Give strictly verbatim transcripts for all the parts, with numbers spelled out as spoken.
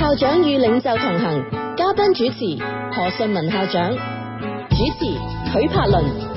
校長與領袖同行，嘉賓主持何順文校長，主持許柏倫。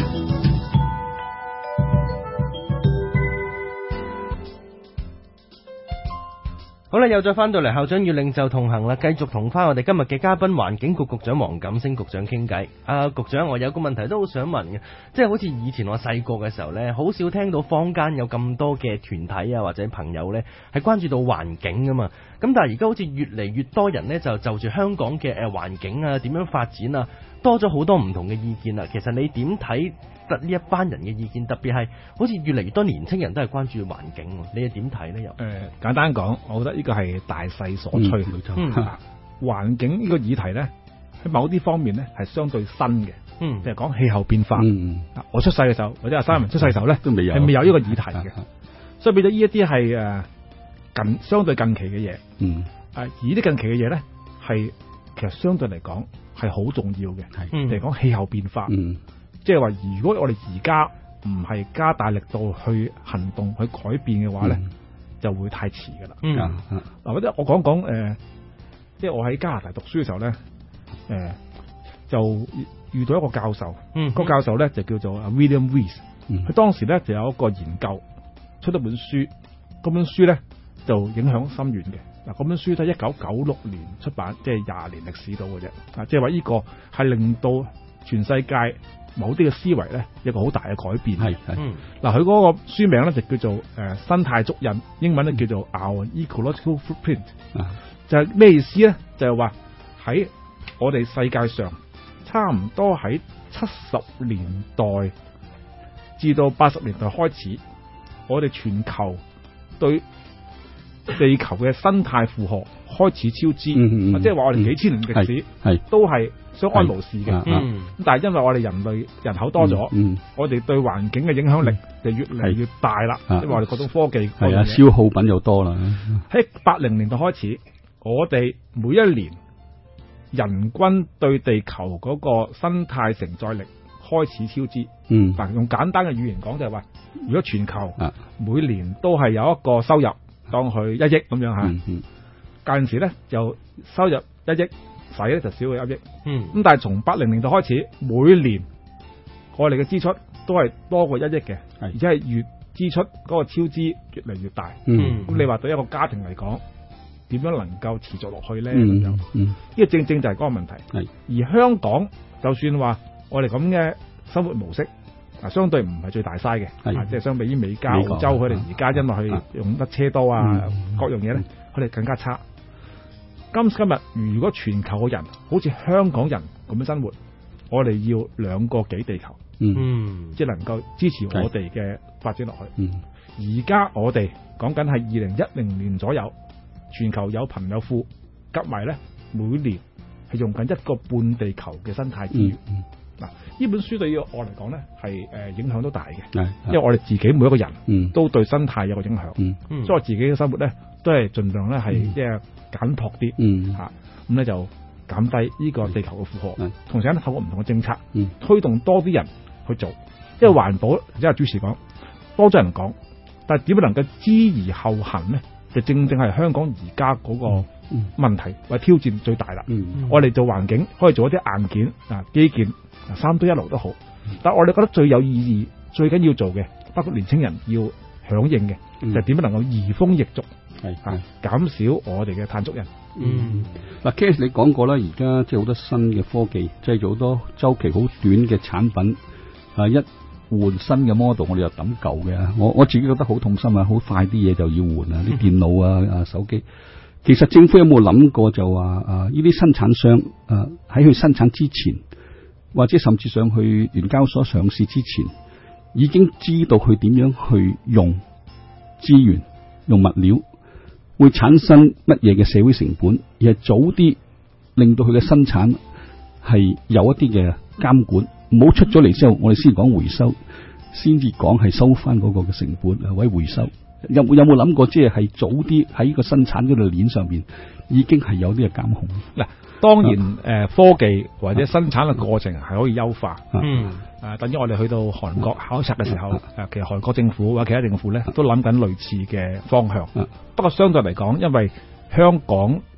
好啦，又再翻到嚟校長與領袖同行啦，繼續同翻我哋今日嘅嘉賓環境局局長黃錦星局長傾偈。啊，局長，我有個問題都好想問嘅，即係好似以前我細個嘅時候呢，好少聽到坊間有咁多嘅團體啊或者朋友呢係關注到環境噶嘛。咁但係而家好似越嚟越多人呢，就就住香港嘅誒環境啊點樣發展啊，多咗好多唔同嘅意見啦。其實你點睇得呢一班人嘅意見？特別係好似越嚟越多年青人都係關注環境，你又點睇呢？又誒、 呃，簡單講，我覺得呢個係大勢所趨。 嗯， 環、嗯、境呢個議題呢，喺某啲方面呢係相對新嘅。嗯，即係講氣候變化。嗯，我出世嘅時候，或者阿三文出世嘅時候呢，都未有係未有呢個議題嘅、嗯，所以變咗呢一啲係誒近相對近期嘅嘢。嗯，誒而啲近期嘅嘢呢，係其實相對嚟講係好重要嘅。係，譬如講氣候變化。嗯。即係話，如果我哋而家唔係加大力度去行動去改變嘅話咧、嗯，就會太遲噶啦。嗯，嗱，或者我講講誒，即係我喺加拿大讀書嘅時候咧，誒、呃、就遇到一個教授，嗯，個教授咧就叫做 William Rees，佢、嗯、當時咧就有一個研究出咗本書，嗰本書咧就影響深遠嘅。嗱，嗰本書都係一九九六年出版，即係廿年歷史到嘅啫。啊，即係話呢個係令到全世界某啲嘅思維咧，一個好大嘅改變。係係，嗱，佢嗰個書名咧就叫做誒、呃、生態足印，英文咧叫做 Our Ecological Footprint。啊，就係咩意思咧？就係話喺我哋世界上，差唔多喺七十年代至到八十年代開始，我哋全球對地球嘅生態負荷開始超支，嗯嗯、即係話我哋幾千年歷史係都係相安無事嘅。咁、嗯、但係因為我哋人類人口多咗、嗯嗯，我哋對環境嘅影響力就越嚟越大啦。因為我哋嗰種科技係啊，消耗品又多啦。喺八零年代開始，我哋每一年人均對地球嗰個生態承載力開始超支。嗯，嗱，用簡單嘅語言講就係話，如果全球每年都係有一個收入，當佢一億咁樣吓，間、嗯、時咧就收入一億，使咧就少過一億。嗯，咁但係從八零年代開始，每年我哋嘅支出都係多過一億嘅，而且係越支出嗰個超支越嚟越大。嗯，咁你話對一個家庭嚟講，點樣能夠持續落去咧？咁樣，嗯，呢個正正就係嗰個問題。係，而香港就算話我哋咁嘅生活模式。嗱，相對唔係最大嘥嘅，即係相比於美加、澳洲，佢哋而家因為佢用得車多啊，嗯、各樣嘢咧，佢哋更加差。今今日如果全球嘅人好似香港人咁樣生活，我哋要兩個幾地球，嗯，即係能夠支持我哋嘅發展落去。而家我哋講緊係二零一零年左右，全球有貧有富，夾埋咧每年係用緊一個半地球嘅生態資源。嗯嗯嗱，呢本書對於我嚟講咧，係誒影響都大嘅，因為我哋自己每一個人都對生態有個影響，嗯嗯、所以我自己嘅生活咧都係盡量咧係即係簡樸啲嚇，咁咧就減低呢個地球嘅負荷，嗯、同時咧透過唔同嘅政策、嗯、推動多啲人去做，因為環保即係主持講多咗人講，但係點樣能夠知而後行咧，就正正係香港而家嗰個問題或者挑戰最大啦、嗯。我哋做環境可以做一啲硬件啊基建。三堆一爐都好，但係我哋覺得最有意義、最緊要做嘅，包括年青人要響應嘅、嗯，就係點樣能夠移風易俗，係啊，減少我哋嘅碳足印。 嗯，嗱 Case 你講過啦，而家即係好多新嘅科技，製造好多周期好短嘅產品，啊一換新嘅 model， 我哋又抌舊嘅。我我自己覺得好痛心啊，好快啲嘢就要換啊，啲電腦啊啊手機。其實政府有冇諗過就話啊，呢啲生產商啊喺佢生產之前，或者甚至上去聯交所上市之前，已經知道佢點樣去用資源、用物料，會產生乜嘢嘅社會成本，而係早啲令到佢嘅生產係有一啲嘅監管，唔好出咗嚟之後，我哋先講回收，先至講係收翻嗰個嘅成本，或者回收。有冇有冇諗過，即係係早啲喺呢個生產嗰度鏈上邊已經係有啲嘅監控？ 嗱，當然誒、呃，科技或者生產嘅過程係可以優化。嗯，誒、呃，等於我哋去到韓國考察嘅時候，誒、嗯，其實韓國政府或者其他政府咧都諗緊類似嘅方向。嗯、不過相對嚟講，因為香港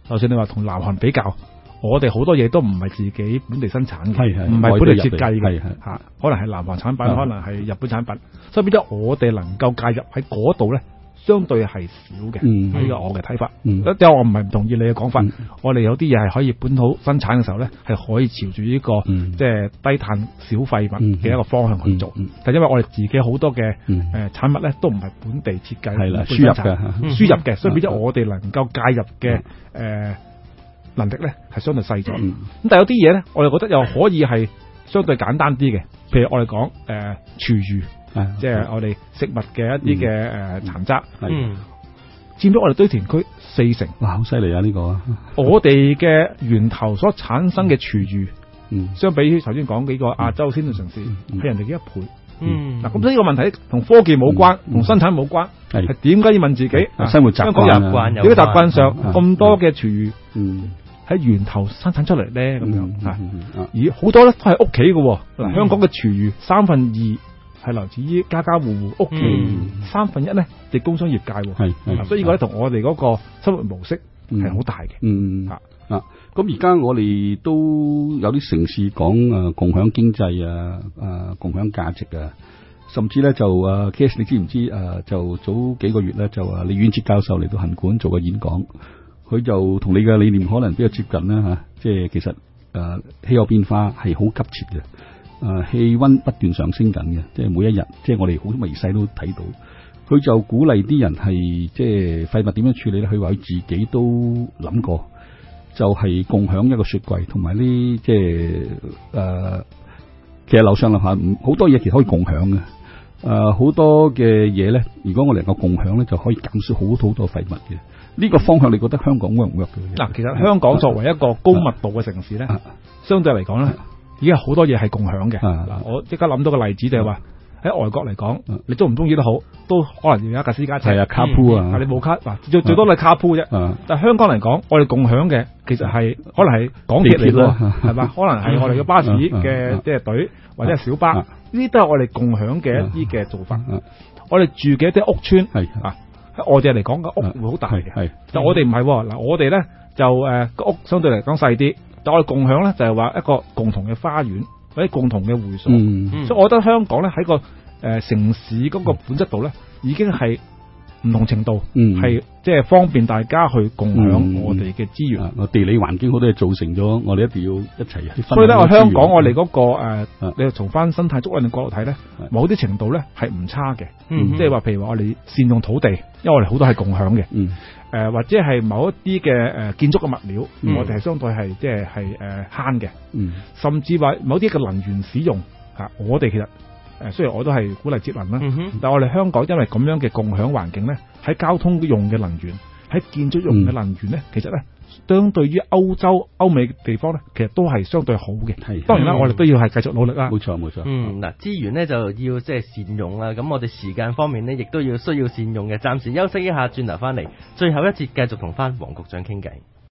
就算你話同南韓比較，我哋好多嘢都唔係自己本地生產嘅， 係係唔係本地設計嘅， 係吓，可能係南韓產品，可能係日本產品，所以變咗我哋能夠介入喺嗰度咧，相對係少嘅。呢個我嘅睇法。因為我唔係唔同意你嘅講法，我哋有啲嘢係可以本土生產嘅時候咧，係可以朝住呢個即係低碳小廢物嘅一個方向去做。但因為我哋自己好多嘅誒產物咧，都唔係本地設計， 係啦，輸入嘅， 輸入嘅，所以變咗我哋能夠介入嘅誒能力咧係相對細咗。咁但係有啲嘢咧，我哋覺得又可以係相對簡單啲嘅，譬如我哋講誒廚餘。即係我哋食物嘅一啲嘅誒殘渣，嗯，佔咗我哋堆填區四成， 哇，好犀利啊！呢、這個我哋嘅源頭所產生嘅廚餘，嗯，相比於頭先講幾個亞洲先進城市，係、嗯、人哋嘅一倍，嗯，嗱，咁所以呢個問題同科技冇關，同、嗯、生產冇關，係點解要問自己？ 生活習慣、 習慣，如果習慣上咁多嘅廚餘，嗯，喺源頭生產出嚟咧，咁樣嚇，而好多咧都係屋企嘅，嗱，香港嘅廚餘三分二。係來自於家家戶戶屋企、嗯，三分一咧亦工商業界，係，所以呢個咧同我哋嗰個生活模式係好大嘅。嗯啊啊，咁而家我哋都有啲城市講誒共享經濟啊，誒共享價值啊，甚至咧就誒 K S 你知唔知誒？就早幾個月咧就誒李遠哲教授嚟到行館做個演講，佢就同你嘅理念可能比較接近啦吓，即係其實誒氣候變化係好急切嘅。誒，氣溫不斷上升緊嘅，即係每一日，即係我哋好微細都睇到。佢就鼓勵啲人係即係廢物點樣處理咧？佢話佢自己都諗過，就係、是、共享一個雪櫃，同埋呢即係誒、呃，其實樓上樓下好多嘢其實可以共享嘅。誒、呃，好多嘅嘢咧，如果我哋能夠共享咧，就可以減少好多好多廢物嘅。呢、這個方向你覺得香港 work 唔 work 嘅？ 嗱，其實香港作為一個高密度嘅城市咧，相對嚟講咧。已經好多嘢係共享嘅。嗱，我即刻諗到個例子就係話喺外國嚟講，你中唔中意都好，都可能要有一架私家車。係啊，卡鋪啊，但你冇卡嗱，最最多都係卡鋪啫。但係香港嚟講，我哋共享嘅其實係可能係港鐵嚟嘅，係嘛？可能係我哋嘅巴士嘅即係隊或者係小巴，呢啲都係我哋共享嘅一啲嘅做法。我哋住嘅一啲屋邨係啊，喺外地嚟講個屋會好大嘅，係，但我哋唔係嗱，我哋咧就誒個屋相對嚟講細啲。但我哋共享咧就係話一個共同嘅花園或者共同嘅會所，嗯、所以我覺得香港咧喺個誒、呃、城市嗰個本質度咧已經係唔同程度，係即係方便大家去共享我哋嘅資源。 我、嗯、地理環境好多嘢造成咗，我哋一定要一齊去分享。 所以咧，我香港我哋嗰、那個誒、呃嗯，你從翻生態足印嘅角度睇咧，某啲程度咧係唔差嘅，即係話譬如話我哋善用土地，因為我哋好多係共享嘅。嗯誒、呃，或者係某一啲嘅誒建築嘅物料，嗯、我哋係相對係即係係誒慳嘅，嗯，甚至話某啲嘅能源使用吓，我哋其實誒、呃、雖然我都係鼓勵節能啦，嗯，但係我哋香港因為咁樣嘅共享環境咧，喺交通用嘅能源，喺建築用嘅能源咧，嗯，其實咧相對於歐洲、歐美嘅地方咧，其實都係相對好嘅。係，當然啦，我哋都要係繼續努力啦。 冇錯，冇錯。 嗯，嗱，資源咧就要即係善用啦。咁我哋時間方面咧，亦都要需要善用嘅。暫時休息一下，轉頭翻嚟，最後一節繼續同翻黃局長傾偈。